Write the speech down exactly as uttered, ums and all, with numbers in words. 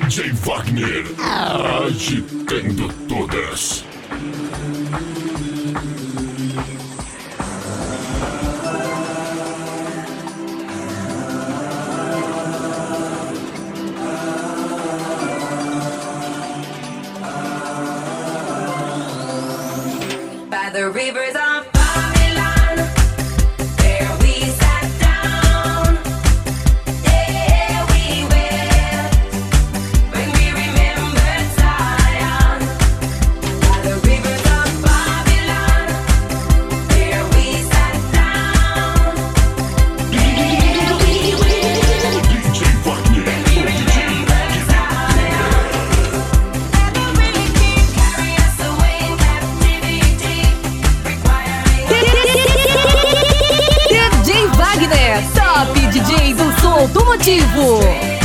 D J Wagner, agitando todas. By the rivers of Babylon, there we sat down. There we wept when we remembered Zion. By the rivers of Babylon, there we sat down. There we wept D J Wagner, when we remembered Zion. Never really did carry us away in captivity, requiring D J Wagner, top D J do som automotivo.